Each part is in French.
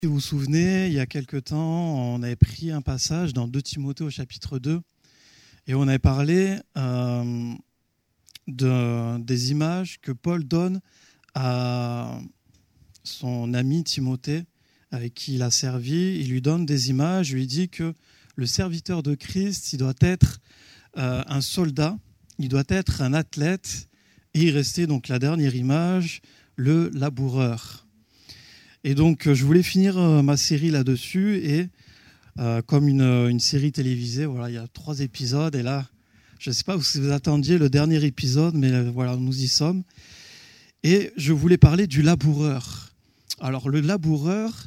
Si vous vous souvenez, il y a quelque temps, on avait pris un passage dans 2 Timothée au chapitre 2 et on avait parlé des images que Paul donne à son ami Timothée avec qui il a servi. Il lui donne des images, il lui dit que le serviteur de Christ, il doit être un soldat, il doit être un athlète et il restait donc la dernière image, le laboureur. Et donc, je voulais finir ma série là-dessus et comme une série télévisée, voilà, il y a 3 épisodes et là, je ne sais pas si vous attendiez le dernier épisode, mais voilà, nous y sommes. Et je voulais parler du laboureur. Alors, le laboureur,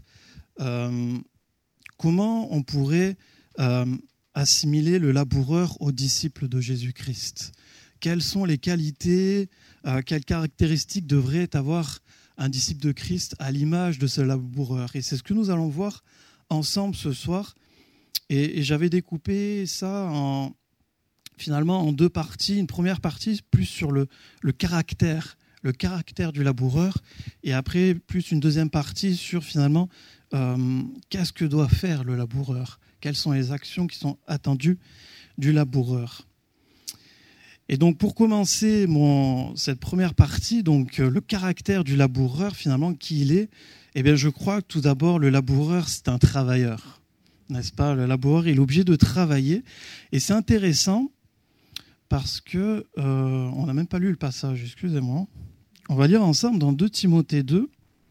comment on pourrait assimiler le laboureur aux disciples de Jésus-Christ ? Quelles sont les qualités, quelles caractéristiques devrait avoir un disciple de Christ à l'image de ce laboureur. Et c'est ce que nous allons voir ensemble ce soir. Et j'avais découpé ça finalement en 2 parties. Une première partie plus sur le caractère du laboureur. Et après, plus une deuxième partie sur finalement qu'est-ce que doit faire le laboureur. Quelles sont les actions qui sont attendues du laboureur. Et donc, pour commencer cette première partie, donc le caractère du laboureur, finalement, qui il est, eh bien, je crois que tout d'abord, le laboureur, c'est un travailleur, n'est-ce pas ? Le laboureur, il est obligé de travailler. Et c'est intéressant parce que on n'a même pas lu le passage, excusez-moi. On va lire ensemble dans 2 Timothée 2.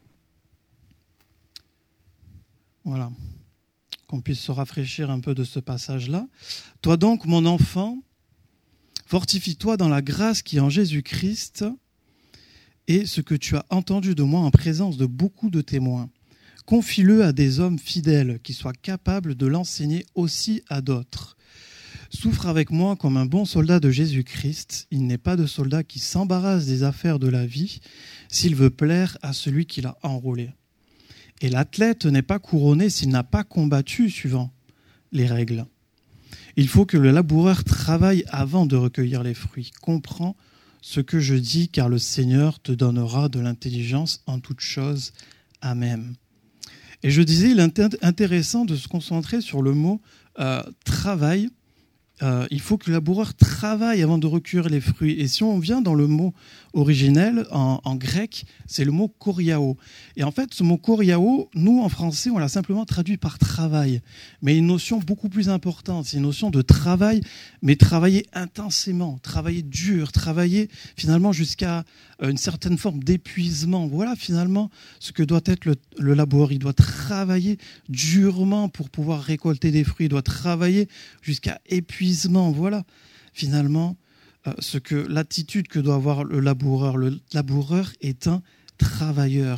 Voilà, qu'on puisse se rafraîchir un peu de ce passage-là. « Toi donc, mon enfant, fortifie-toi dans la grâce qui est en Jésus-Christ et ce que tu as entendu de moi en présence de beaucoup de témoins. Confie-le à des hommes fidèles qui soient capables de l'enseigner aussi à d'autres. Souffre avec moi comme un bon soldat de Jésus-Christ. Il n'est pas de soldat qui s'embarrasse des affaires de la vie s'il veut plaire à celui qui l'a enrôlé. Et l'athlète n'est pas couronné s'il n'a pas combattu suivant les règles. Il faut que le laboureur travaille avant de recueillir les fruits. Comprends ce que je dis, car le Seigneur te donnera de l'intelligence en toutes choses. Amen. » Et je disais, il est intéressant de se concentrer sur le mot travail. Il faut que le laboureur travaille avant de recueillir les fruits. Et si on vient dans le mot originel, en grec, c'est le mot koriao. Et en fait, ce mot koriao, nous, en français, on l'a simplement traduit par travail. Mais une notion beaucoup plus importante, c'est une notion de travail, mais travailler intensément, travailler dur, travailler finalement jusqu'à une certaine forme d'épuisement. Voilà finalement ce que doit être le laboureur. Il doit travailler durement pour pouvoir récolter des fruits. Il doit travailler jusqu'à épuisement. Voilà finalement l'attitude que doit avoir le laboureur. Le laboureur est un travailleur.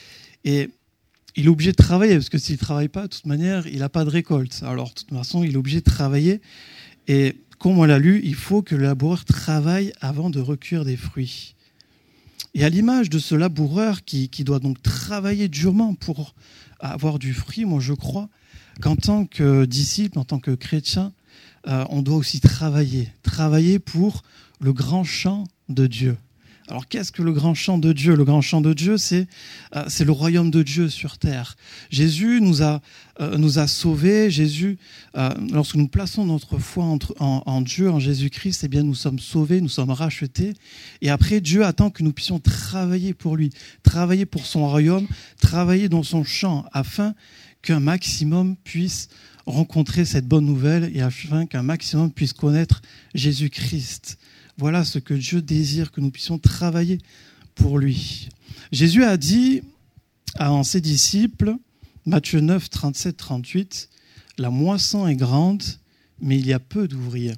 Et il est obligé de travailler, parce que s'il ne travaille pas, de toute manière, il n'a pas de récolte. Alors, de toute façon, il est obligé de travailler. Et comme on l'a lu, il faut que le laboureur travaille avant de recueillir des fruits. Et à l'image de ce laboureur qui doit donc travailler durement pour avoir du fruit, moi je crois qu'en tant que disciple, en tant que chrétien, on doit aussi travailler pour le grand champ de Dieu. Alors qu'est-ce que le grand champ de Dieu ? Le grand champ de Dieu, c'est le royaume de Dieu sur terre. Jésus nous a sauvés. Jésus, lorsque nous plaçons notre foi en Dieu, en Jésus-Christ, eh bien nous sommes sauvés, nous sommes rachetés. Et après, Dieu attend que nous puissions travailler pour lui, travailler pour son royaume, travailler dans son champ, afin qu'un maximum puisse rencontrer cette bonne nouvelle et afin qu'un maximum puisse connaître Jésus-Christ. Voilà ce que Dieu désire, que nous puissions travailler pour lui. Jésus a dit à ses disciples, Matthieu 9, 37, 38, « La moisson est grande, mais il y a peu d'ouvriers.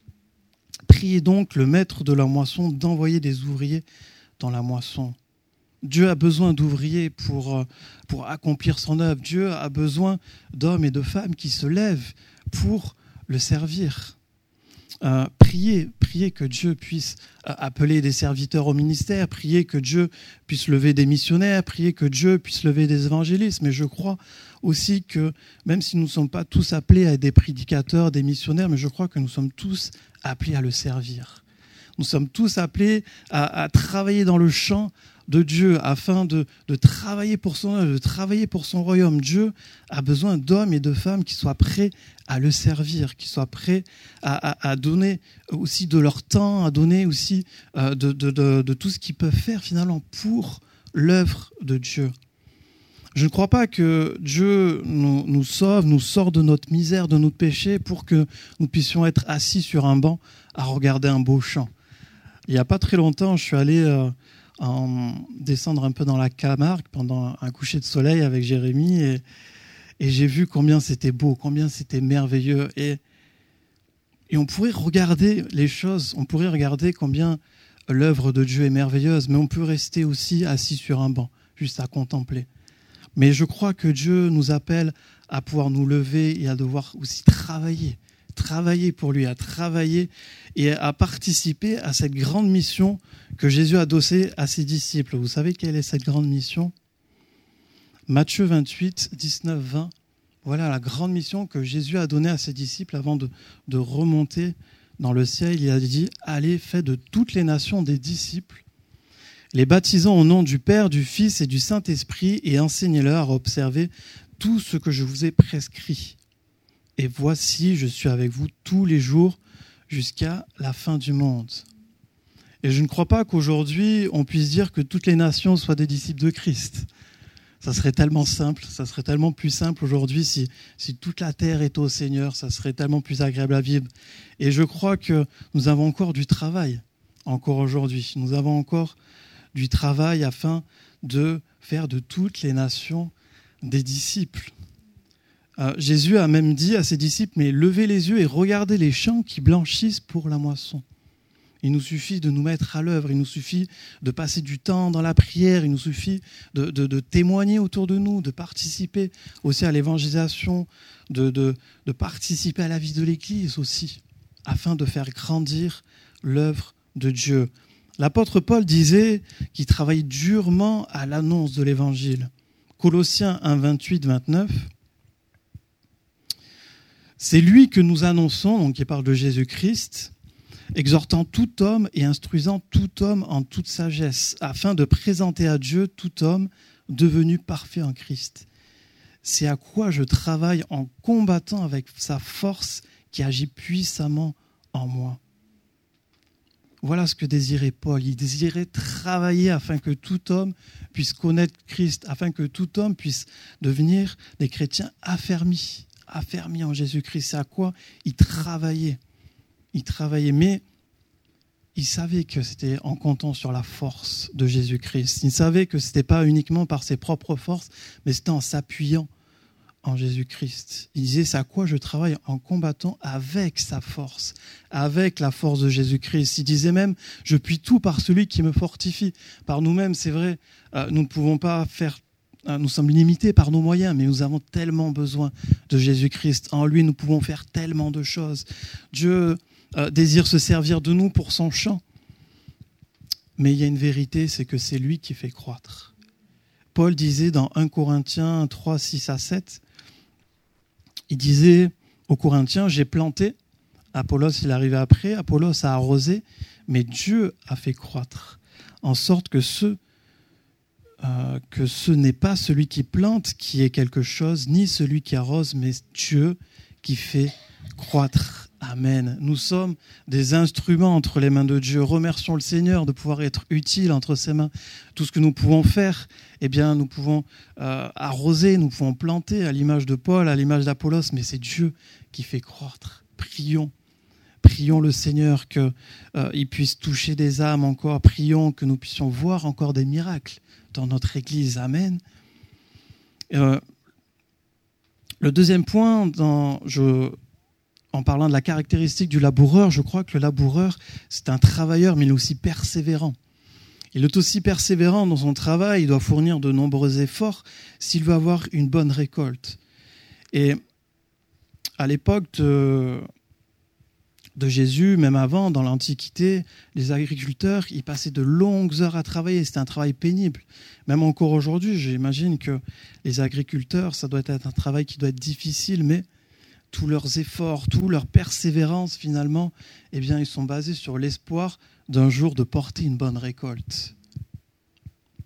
Priez donc le maître de la moisson d'envoyer des ouvriers dans la moisson. » Dieu a besoin d'ouvriers pour accomplir son œuvre. Dieu a besoin d'hommes et de femmes qui se lèvent pour le servir. Priez que Dieu puisse appeler des serviteurs au ministère, priez que Dieu puisse lever des missionnaires, priez que Dieu puisse lever des évangélistes. Mais je crois aussi que même si nous ne sommes pas tous appelés à être des prédicateurs, des missionnaires, mais je crois que nous sommes tous appelés à le servir. Nous sommes tous appelés à travailler dans le champ de Dieu, afin de travailler pour son œuvre, de travailler pour son royaume. Dieu a besoin d'hommes et de femmes qui soient prêts à le servir, qui soient prêts à donner aussi de leur temps, à donner aussi de tout ce qu'ils peuvent faire finalement pour l'œuvre de Dieu. Je ne crois pas que Dieu nous sauve, nous sort de notre misère, de notre péché, pour que nous puissions être assis sur un banc à regarder un beau champ. Il n'y a pas très longtemps, je suis allé descendre un peu dans la Camargue pendant un coucher de soleil avec Jérémy et j'ai vu combien c'était beau, combien c'était merveilleux. Et on pourrait regarder les choses, on pourrait regarder combien l'œuvre de Dieu est merveilleuse, mais on peut rester aussi assis sur un banc, juste à contempler. Mais je crois que Dieu nous appelle à pouvoir nous lever et à devoir aussi travailler pour lui, à travailler et à participer à cette grande mission que Jésus a adossée à ses disciples. Vous savez quelle est cette grande mission ? Matthieu 28, 19, 20. Voilà la grande mission que Jésus a donnée à ses disciples avant de remonter dans le ciel. Il a dit « Allez, faites de toutes les nations des disciples, les baptisant au nom du Père, du Fils et du Saint-Esprit, et enseignez-leur à observer tout ce que je vous ai prescrit. Et voici, je suis avec vous tous les jours jusqu'à la fin du monde. » Et je ne crois pas qu'aujourd'hui, on puisse dire que toutes les nations soient des disciples de Christ. Ça serait tellement simple, ça serait tellement plus simple aujourd'hui si toute la terre était au Seigneur, ça serait tellement plus agréable à vivre. Et je crois que nous avons encore du travail, encore aujourd'hui. Nous avons encore du travail afin de faire de toutes les nations des disciples. Jésus a même dit à ses disciples, mais levez les yeux et regardez les champs qui blanchissent pour la moisson. Il nous suffit de nous mettre à l'œuvre, il nous suffit de passer du temps dans la prière, il nous suffit de témoigner autour de nous, de participer aussi à l'évangélisation, de participer à la vie de l'Église aussi, afin de faire grandir l'œuvre de Dieu. L'apôtre Paul disait qu'il travaille durement à l'annonce de l'Évangile. Colossiens 1, 28, 29. C'est lui que nous annonçons, donc il parle de Jésus-Christ, exhortant tout homme et instruisant tout homme en toute sagesse, afin de présenter à Dieu tout homme devenu parfait en Christ. C'est à quoi je travaille en combattant avec sa force qui agit puissamment en moi. Voilà ce que désirait Paul. Il désirait travailler afin que tout homme puisse connaître Christ, afin que tout homme puisse devenir des chrétiens affermis en Jésus-Christ. C'est à quoi il travaillait. Mais il savait que c'était en comptant sur la force de Jésus-Christ. Il savait que ce n'était pas uniquement par ses propres forces, mais c'était en s'appuyant en Jésus-Christ. Il disait, c'est à quoi je travaille en combattant avec sa force, avec la force de Jésus-Christ. Il disait même, je puis tout par celui qui me fortifie. Par nous-mêmes, c'est vrai, nous ne pouvons pas faire, nous sommes limités par nos moyens, mais nous avons tellement besoin de Jésus-Christ. En lui, nous pouvons faire tellement de choses. Dieu désire se servir de nous pour son champ. Mais il y a une vérité, c'est que c'est lui qui fait croître. Paul disait dans 1 Corinthiens 3, 6 à 7, il disait aux Corinthiens, j'ai planté, Apollos il arrivait après, Apollos a arrosé, mais Dieu a fait croître, en sorte que ce n'est pas celui qui plante qui est quelque chose, ni celui qui arrose, mais Dieu qui fait croître. Amen. Nous sommes des instruments entre les mains de Dieu. Remercions le Seigneur de pouvoir être utiles entre ses mains. Tout ce que nous pouvons faire, eh bien, nous pouvons arroser, nous pouvons planter à l'image de Paul, à l'image d'Apollos, mais c'est Dieu qui fait croître. Prions le Seigneur qu'il puisse toucher des âmes encore. Prions que nous puissions voir encore des miracles dans notre Église. Amen. Le deuxième point, en parlant de la caractéristique du laboureur, je crois que le laboureur, c'est un travailleur, mais il est aussi persévérant. Il est aussi persévérant dans son travail, il doit fournir de nombreux efforts s'il veut avoir une bonne récolte. Et à l'époque de Jésus, même avant, dans l'Antiquité, les agriculteurs, ils passaient de longues heures à travailler. C'était un travail pénible. Même encore aujourd'hui, j'imagine que les agriculteurs, ça doit être un travail qui doit être difficile, mais tous leurs efforts, toute leur persévérance, finalement, eh bien, ils sont basés sur l'espoir d'un jour de porter une bonne récolte.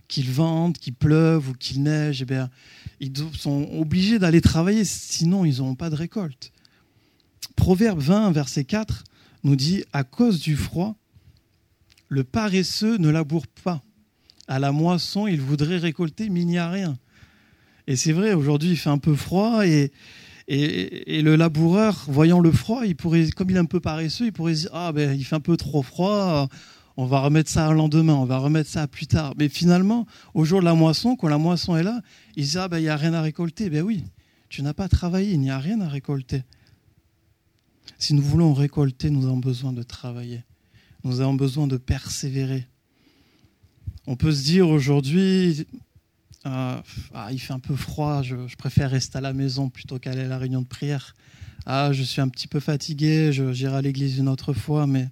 qu'il vente, qu'il pleuve ou qu'il neige, ils sont obligés d'aller travailler, sinon ils n'auront pas de récolte. Proverbe 20, verset 4, nous dit « À cause du froid, le paresseux ne laboure pas. À la moisson, il voudrait récolter, mais il n'y a rien. » Et c'est vrai, aujourd'hui, il fait un peu froid et le laboureur, voyant le froid, comme il est un peu paresseux, il pourrait se dire « il fait un peu trop froid, on va remettre ça au lendemain, on va remettre ça plus tard. » Mais finalement, au jour de la moisson, quand la moisson est là, il se dit « il n'y a rien à récolter. » Oui, tu n'as pas travaillé, il n'y a rien à récolter. Si nous voulons récolter, nous avons besoin de travailler. Nous avons besoin de persévérer. On peut se dire aujourd'hui, il fait un peu froid, je préfère rester à la maison plutôt qu'aller à la réunion de prière. Je suis un petit peu fatigué, j'irai à l'église une autre fois, mais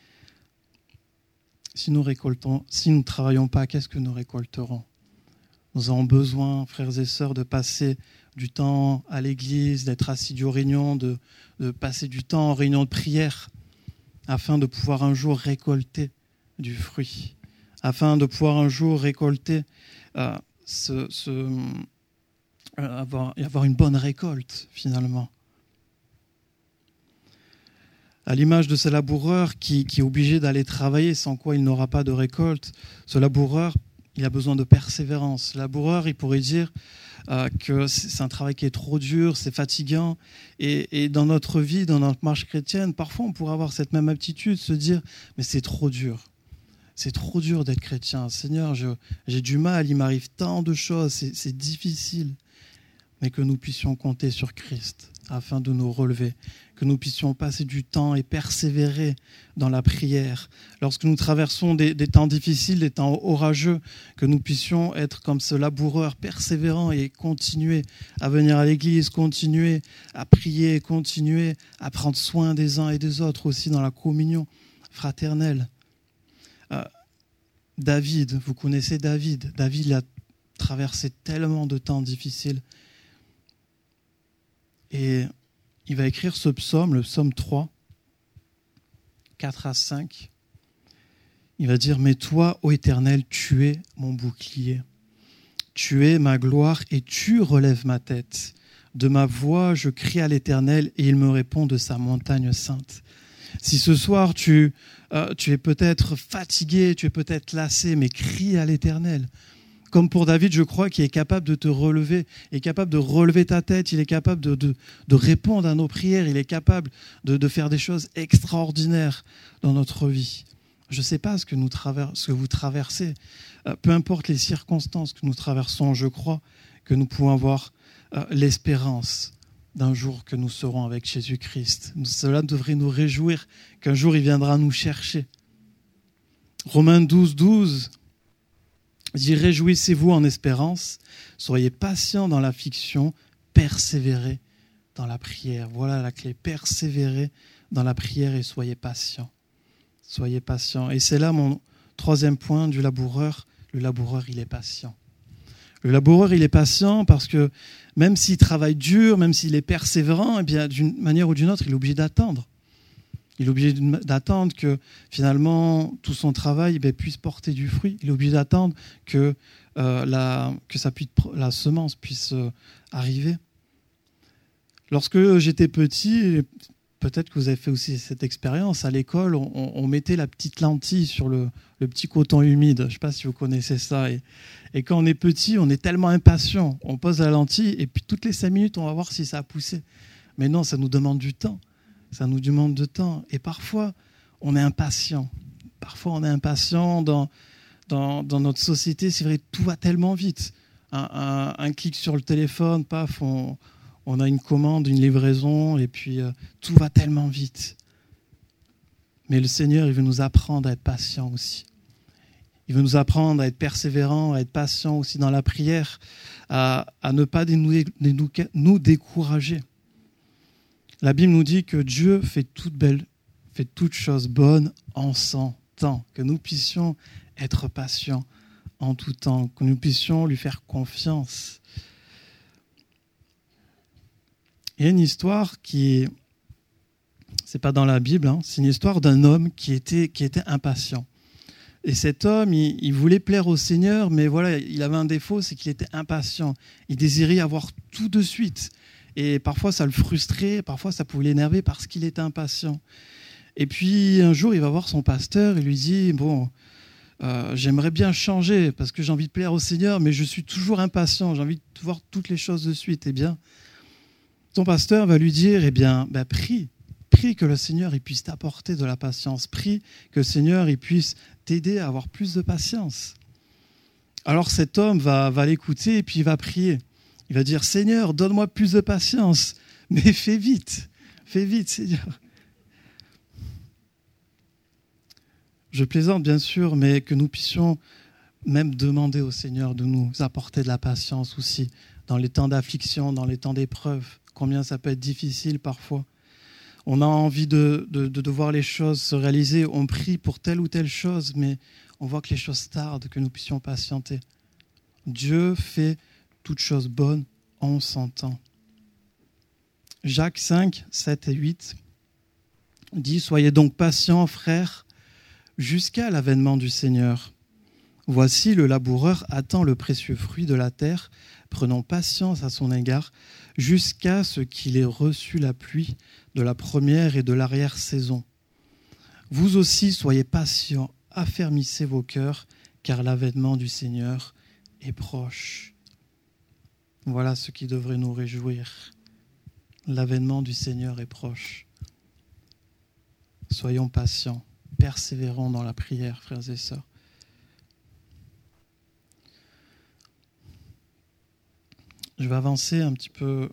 si nous ne travaillons pas, qu'est-ce que nous récolterons ? Nous avons besoin, frères et sœurs, de passer du temps à l'église, d'être assidus aux réunions, de passer du temps en réunion de prière, afin de pouvoir un jour récolter du fruit, afin de pouvoir un jour récolter, avoir une bonne récolte finalement. À l'image de ce laboureur qui est obligé d'aller travailler, sans quoi il n'aura pas de récolte, ce laboureur, il a besoin de persévérance. Le laboureur, il pourrait dire que c'est un travail qui est trop dur, c'est fatigant. Et dans notre vie, dans notre marche chrétienne, parfois on pourrait avoir cette même attitude, se dire « mais c'est trop dur. C'est trop dur d'être chrétien. Seigneur, j'ai du mal, il m'arrive tant de choses, c'est difficile. » Mais que nous puissions compter sur Christ afin de nous relever, que nous puissions passer du temps et persévérer dans la prière. Lorsque nous traversons des temps difficiles, des temps orageux, que nous puissions être comme ce laboureur persévérant et continuer à venir à l'église, continuer à prier, continuer à prendre soin des uns et des autres aussi dans la communion fraternelle. David, vous connaissez David. David a traversé tellement de temps difficiles. Et il va écrire ce psaume, le psaume 3, 4 à 5. Il va dire « Mais toi, ô Éternel, tu es mon bouclier. Tu es ma gloire et tu relèves ma tête. De ma voix, je crie à l'Éternel et il me répond de sa montagne sainte. » Si ce soir, tu es peut-être fatigué, tu es peut-être lassé, mais crie à l'Éternel. Comme pour David, je crois qu'il est capable de te relever, il est capable de relever ta tête, il est capable de répondre à nos prières, il est capable de faire des choses extraordinaires dans notre vie. Je ne sais pas ce que vous traversez, peu importe les circonstances que nous traversons, je crois que nous pouvons avoir l'espérance d'un jour que nous serons avec Jésus-Christ. Cela devrait nous réjouir qu'un jour il viendra nous chercher. Romains 12, 12 dit « Réjouissez-vous en espérance, soyez patients dans l'affliction, persévérez dans la prière. » Voilà la clé, persévérez dans la prière et soyez patients. Soyez patients. Et c'est là mon troisième point du laboureur. Le laboureur, il est patient. Le laboureur, il est patient parce que même s'il travaille dur, même s'il est persévérant, eh bien, d'une manière ou d'une autre, il est obligé d'attendre. Il est obligé d'attendre que finalement tout son travail puisse porter du fruit. Il est obligé d'attendre que la semence puisse arriver. Lorsque j'étais petit, peut-être que vous avez fait aussi cette expérience, à l'école, on mettait la petite lentille sur le petit coton humide. Je ne sais pas si vous connaissez ça. Et quand on est petit, on est tellement impatient. On pose la lentille et puis toutes les 5 minutes, on va voir si ça a poussé. Mais non, ça nous demande du temps. Ça nous demande du temps. Et parfois, on est impatient. Parfois, on est impatient dans notre société. C'est vrai, tout va tellement vite. Un clic sur le téléphone, paf, on a une commande, une livraison, et puis tout va tellement vite. Mais le Seigneur, il veut nous apprendre à être patient aussi. Il veut nous apprendre à être persévérants, à être patients aussi dans la prière, à ne pas nous décourager. La Bible nous dit que Dieu fait toutes choses bonnes en son temps, que nous puissions être patients en tout temps, que nous puissions lui faire confiance. Il y a une histoire c'est pas dans la Bible, c'est une histoire d'un homme qui était impatient. Et cet homme, il voulait plaire au Seigneur, mais voilà, il avait un défaut, c'est qu'il était impatient. Il désirait avoir tout de suite. Et parfois, ça le frustrait, parfois, ça pouvait l'énerver parce qu'il était impatient. Et puis, un jour, il va voir son pasteur et lui dit, bon, j'aimerais bien changer parce que j'ai envie de plaire au Seigneur, mais je suis toujours impatient, j'ai envie de voir toutes les choses de suite. Eh bien, son pasteur va lui dire, prie que le Seigneur il puisse t'apporter de la patience, prie que le Seigneur il puisse t'aider à avoir plus de patience. Alors cet homme va l'écouter et puis il va prier. Il va dire, Seigneur, donne-moi plus de patience, mais fais vite, Seigneur. Je plaisante bien sûr, mais que nous puissions même demander au Seigneur de nous apporter de la patience aussi, dans les temps d'affliction, dans les temps d'épreuve, combien ça peut être difficile parfois. On a envie de voir les choses se réaliser, on prie pour telle ou telle chose, mais on voit que les choses tardent, que nous puissions patienter. Dieu fait toutes choses bonnes en son temps. Jacques 5, 7 et 8 dit « Soyez donc patients, frères, jusqu'à l'avènement du Seigneur. Voici, le laboureur attend le précieux fruit de la terre, prenant patience à son égard, jusqu'à ce qu'il ait reçu la pluie de la première et de l'arrière-saison. Vous aussi, soyez patients, affermissez vos cœurs, car l'avènement du Seigneur est proche. » Voilà ce qui devrait nous réjouir. L'avènement du Seigneur est proche. Soyons patients. Persévérons dans la prière, frères et sœurs. Je vais avancer un petit peu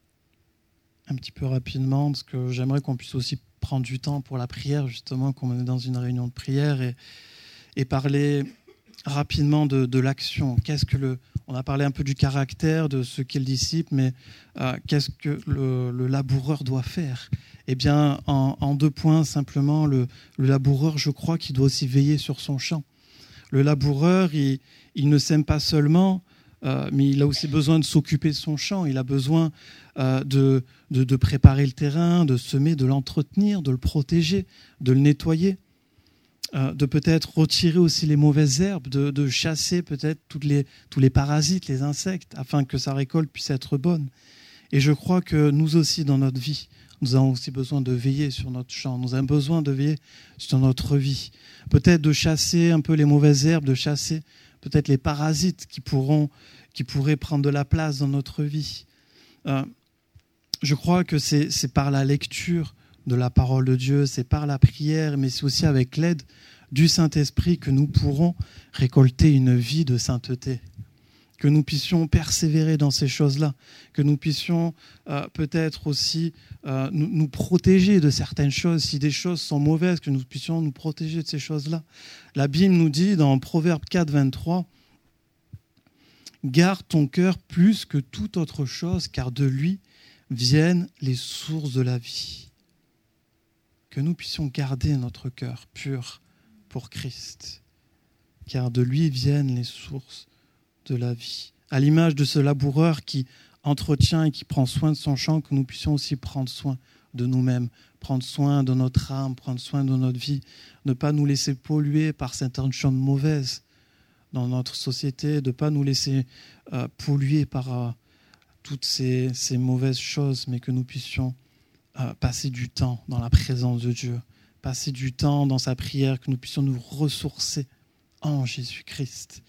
rapidement parce que j'aimerais qu'on puisse aussi prendre du temps pour la prière, justement, qu'on est dans une réunion de prière et parler rapidement de l'action. On a parlé un peu du caractère de ce qu'est le disciple, mais qu'est-ce que le laboureur doit faire ? Eh bien, en 2 points, simplement, le laboureur, je crois qu'il doit aussi veiller sur son champ. Le laboureur, il ne sème pas seulement, mais il a aussi besoin de s'occuper de son champ. Il a besoin de préparer le terrain, de semer, de l'entretenir, de le protéger, de le nettoyer, de peut-être retirer aussi les mauvaises herbes, de chasser peut-être tous les parasites, les insectes, afin que sa récolte puisse être bonne. Et je crois que nous aussi, dans notre vie, nous avons aussi besoin de veiller sur notre champ. Nous avons besoin de veiller sur notre vie. Peut-être de chasser un peu les mauvaises herbes, de chasser peut-être les parasites qui pourraient prendre de la place dans notre vie. Je crois que c'est par la lecture de la parole de Dieu, c'est par la prière, mais c'est aussi avec l'aide du Saint-Esprit que nous pourrons récolter une vie de sainteté. Que nous puissions persévérer dans ces choses-là, que nous puissions peut-être aussi nous protéger de certaines choses. Si des choses sont mauvaises, que nous puissions nous protéger de ces choses-là. La Bible nous dit dans Proverbe 4, 23, « Garde ton cœur plus que toute autre chose, car de lui viennent les sources de la vie. » Que nous puissions garder notre cœur pur pour Christ, car de lui viennent les sources de la vie. À l'image de ce laboureur qui entretient et qui prend soin de son champ, que nous puissions aussi prendre soin de nous-mêmes, prendre soin de notre âme, prendre soin de notre vie, ne pas nous laisser polluer par certaines choses mauvaises dans notre société, de ne pas nous laisser polluer par toutes ces mauvaises choses, mais que nous puissions passer du temps dans la présence de Dieu, passer du temps dans sa prière, que nous puissions nous ressourcer en Jésus-Christ.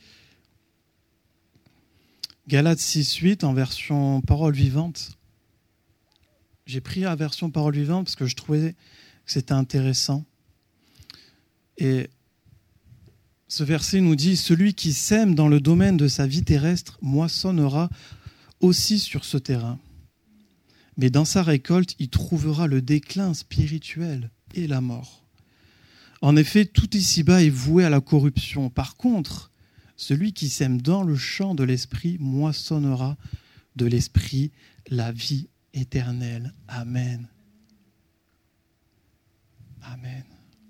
Galates 6.8 en version parole vivante. J'ai pris la version parole vivante parce que je trouvais que c'était intéressant. Et ce verset nous dit « Celui qui sème dans le domaine de sa vie terrestre moissonnera aussi sur ce terrain. Mais dans sa récolte, il trouvera le déclin spirituel et la mort. En effet, tout ici-bas est voué à la corruption. Par contre, celui qui sème dans le champ de l'esprit moissonnera de l'esprit la vie éternelle. » Amen. Amen.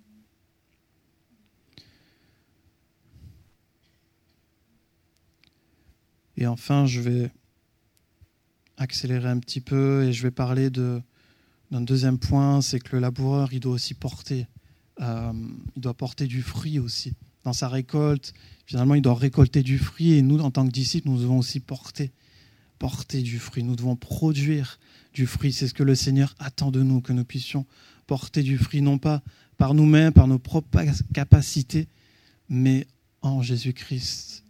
Et enfin, je vais accélérer un petit peu et je vais parler d'un deuxième point, c'est que le laboureur, il doit aussi porter du fruit aussi dans sa récolte. Finalement, il doit récolter du fruit et nous, en tant que disciples, nous devons aussi porter du fruit. Nous devons produire du fruit. C'est ce que le Seigneur attend de nous, que nous puissions porter du fruit, non pas par nous-mêmes, par nos propres capacités, mais en Jésus-Christ.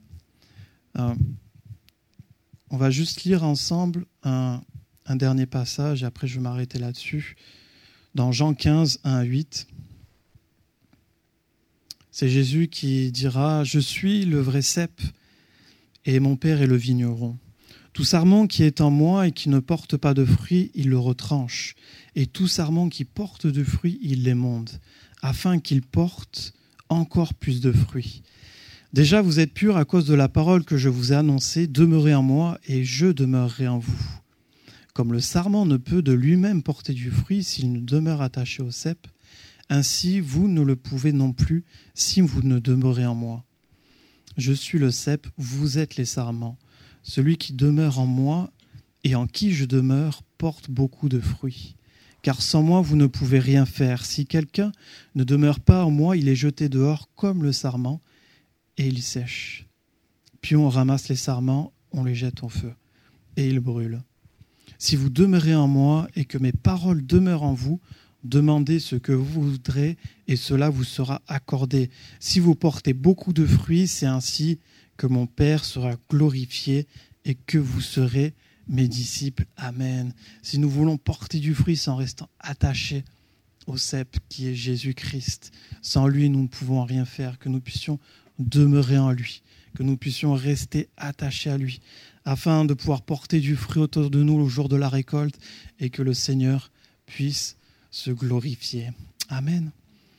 On va juste lire ensemble un dernier passage, et après je vais m'arrêter là-dessus. Dans Jean 15, 1 à 8, c'est Jésus qui dira « Je suis le vrai cep, et mon Père est le vigneron. Tout sarment qui est en moi et qui ne porte pas de fruit, il le retranche. Et tout sarment qui porte du fruit, il l'émonde, afin qu'il porte encore plus de fruits. Déjà, vous êtes purs à cause de la parole que je vous ai annoncée. Demeurez en moi et je demeurerai en vous. Comme le sarment ne peut de lui-même porter du fruit s'il ne demeure attaché au cep, ainsi vous ne le pouvez non plus si vous ne demeurez en moi. Je suis le cep, vous êtes les sarments. Celui qui demeure en moi et en qui je demeure porte beaucoup de fruits. Car sans moi, vous ne pouvez rien faire. Si quelqu'un ne demeure pas en moi, il est jeté dehors comme le sarment et il sèche. Puis on ramasse les sarments, on les jette au feu et ils brûlent. Si vous demeurez en moi et que mes paroles demeurent en vous, demandez ce que vous voudrez et cela vous sera accordé. Si vous portez beaucoup de fruits, c'est ainsi que mon Père sera glorifié et que vous serez mes disciples. Amen. Si nous voulons porter du fruit sans restant attachés au cep qui est Jésus-Christ, sans lui nous ne pouvons rien faire, que nous puissions demeurer en lui, que nous puissions rester attachés à lui, afin de pouvoir porter du fruit autour de nous le jour de la récolte et que le Seigneur puisse se glorifier. Amen.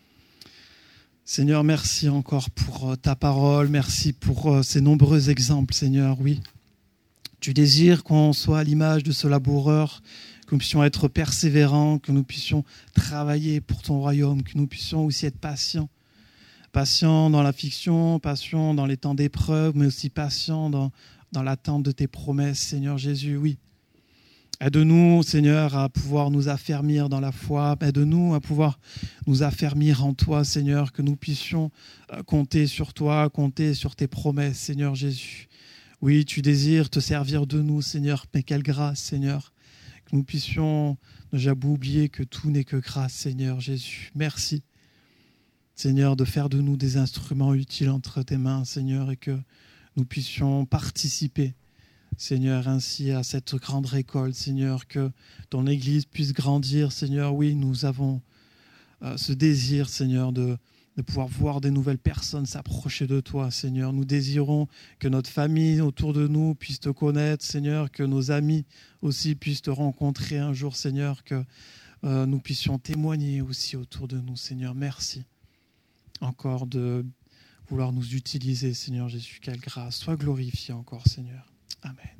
Seigneur, merci encore pour ta parole, merci pour ces nombreux exemples, Seigneur, oui. Tu désires qu'on soit à l'image de ce laboureur, que nous puissions être persévérants, que nous puissions travailler pour ton royaume, que nous puissions aussi être patients. Patients dans l'affliction, patients dans les temps d'épreuve, mais aussi patients dans l'attente de tes promesses, Seigneur Jésus, oui. Aide-nous, Seigneur, à pouvoir nous affermir dans la foi. Aide-nous à pouvoir nous affermir en toi, Seigneur, que nous puissions compter sur toi, compter sur tes promesses, Seigneur Jésus. Oui, tu désires te servir de nous, Seigneur, mais quelle grâce, Seigneur, que nous puissions ne jamais oublier que tout n'est que grâce, Seigneur Jésus. Merci, Seigneur, de faire de nous des instruments utiles entre tes mains, Seigneur, et que nous puissions participer, Seigneur, ainsi à cette grande récolte, Seigneur, que ton Église puisse grandir, Seigneur. Oui, nous avons ce désir, Seigneur, de pouvoir voir des nouvelles personnes s'approcher de toi, Seigneur. Nous désirons que notre famille autour de nous puisse te connaître, Seigneur, que nos amis aussi puissent te rencontrer un jour, Seigneur, que nous puissions témoigner aussi autour de nous, Seigneur. Merci encore de vouloir nous utiliser, Seigneur Jésus. Quelle grâce. Sois glorifié encore, Seigneur. Amen.